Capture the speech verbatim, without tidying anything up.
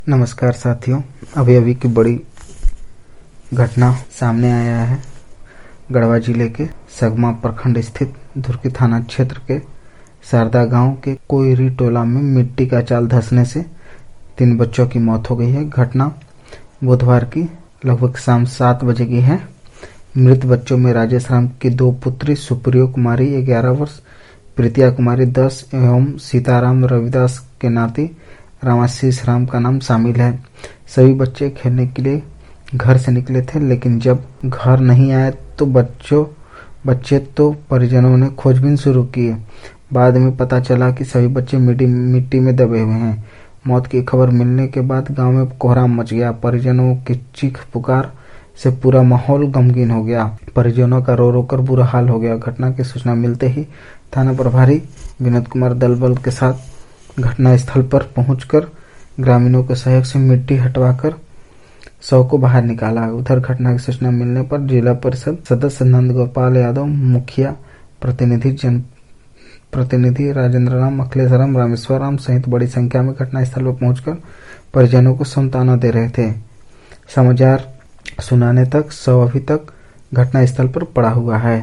नमस्कार साथियों, अभी अभी की बड़ी घटना सामने आया है। गढ़वा जिले के सगमा प्रखंड स्थित धुरकी थाना क्षेत्र के शारदा गांव के कोयरी टोला में मिट्टी का जाल धंसने से तीन बच्चों की मौत हो गई है। घटना बुधवार की लगभग शाम सात बजे की है। मृत बच्चों में राजेश राम की दो पुत्री सुप्रियो कुमारी ग्यारह वर्ष, प्रीतिया कुमारी दस एवं सीताराम रविदास के नाती रामाशीष राम का नाम शामिल है। सभी बच्चे खेलने के लिए घर से निकले थे, लेकिन जब घर नहीं आए तो बच्चों बच्चे तो परिजनों ने खोजबीन शुरू की। बाद में पता चला कि सभी बच्चे मिट्टी मिट्टी में दबे हुए हैं। मौत की खबर मिलने के बाद गांव में कोहराम मच गया। परिजनों की चीख पुकार से पूरा माहौल गमगीन हो गया। परिजनों का रो रो कर बुरा हाल हो गया। घटना की सूचना मिलते ही थाना प्रभारी विनोद कुमार दल बल के साथ घटना स्थल पर पहुंचकर ग्रामीणों के सहयोग से मिट्टी हटवाकर शव को बाहर निकाला। उधर घटना की सूचना मिलने पर जिला परिषद सदस्य नंद गोपाल यादव, मुखिया प्रतिनिधि जन प्रतिनिधि राजेंद्र राम, अखिलेश राम, रामेश्वर राम सहित बड़ी संख्या में घटना स्थल पर पहुंचकर परिजनों को सांत्वना दे रहे थे। समाचार सुनाने तक शव अभी तक घटना स्थल पर पड़ा हुआ है।